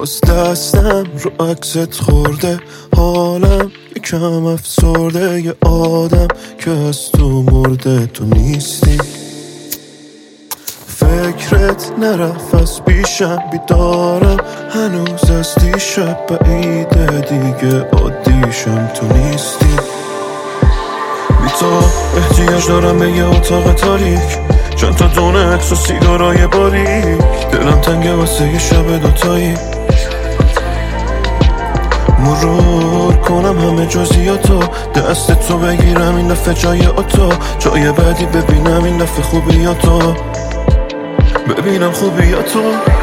باز دستم رو عکست خورده، حالم یکم افسرده. یه آدم که از تو مرده، تو نیستی. فکرت نرفت از پیشم، بیدارم هنوز از دیشب. بعیده دیگه عادیشم، تو نیستی. بی تو احتیاج دارم به یه اتاق تاریک، چند تا دونه عکس و سیگارای باریک. دلم تنگه واسه یه شب دوتایی، مرور کنم همه جزئیاتو. دست تو بگیرم این دفعه جای اتو، جای بعدی ببینم این دفعه خوبیاتو، ببینم خوبیاتو.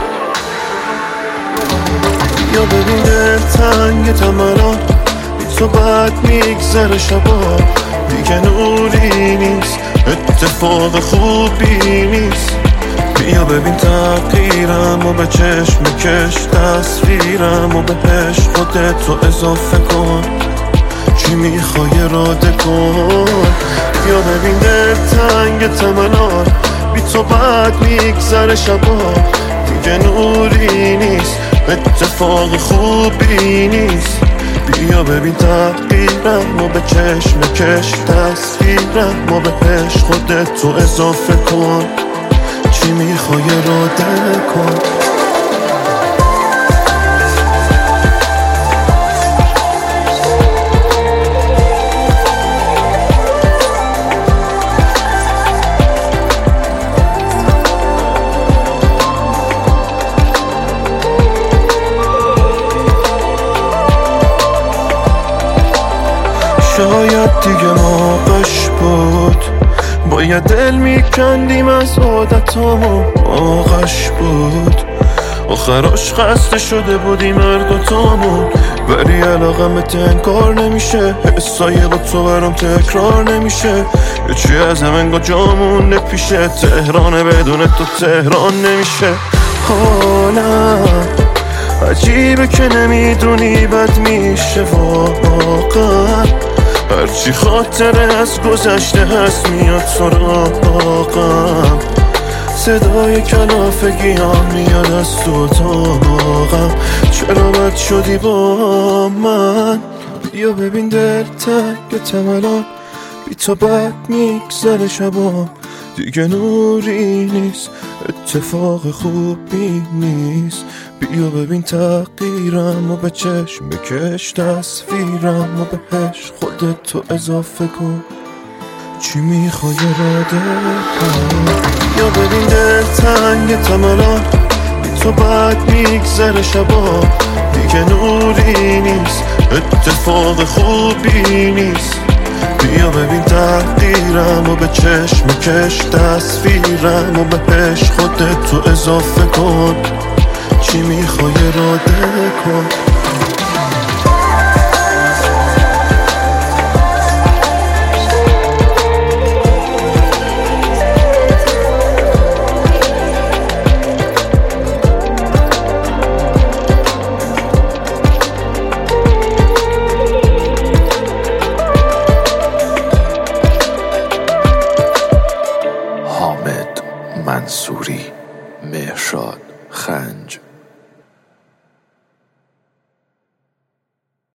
یا ببین دل تنگ تمران، بی تو بد میگذره شبا. دیگه نوری نیست، اتفاق خوبی نیست. بیا ببین تغییرم و به چشم کش تصویرم و بهش خودتو اضافه کن. چی میخوای اراده کن. بیا ببین دل تنگ تمنان، بی تو بد میگذره شبا. دیگه نوری نیست، اتفاق خوبی نیست. بیا ببین تغییرم و به چشم کش تصویرم و بهش خودتو اضافه کن. چی میخوای اراده کن. شاید دیگه موقعش بود، باید دل میکندیم از عادتامون. موقعش بود آخراش خسته شده بودیم هر دوتامون. ولی علاقمت انکار نمیشه، حسای با تو برام تکرار نمیشه. یه چی از هم انگار جامون نپیشه، تهرانه بدون تو تهران نمیشه. حالم عجیبه که نمیدونی بد میشه واقعا. هرچی خاطره از گذشته هست میاد سراغم. صدای کلافگی ها میاد از تو اتاقم. چرا بد شدی با من. بیا ببین دل تنگ تملان، بی تو بد میگذره شبا. دیگه نوری نیست، اتفاق خوبی نیست. بیا ببین تغییرم و به چشم کش تصویرم و بهش خودتو اضافه کن. چی میخوای اراده کن. یا ببین دل تنگ تملان، بی تو بد میگذره شبا. دیگه نوری نیست، اتفاق خوبی نیست. بیا ببین تغییرم و به چشم کش تصویرم و بهش خودتو اضافه کن. چی میخوای اراده کن.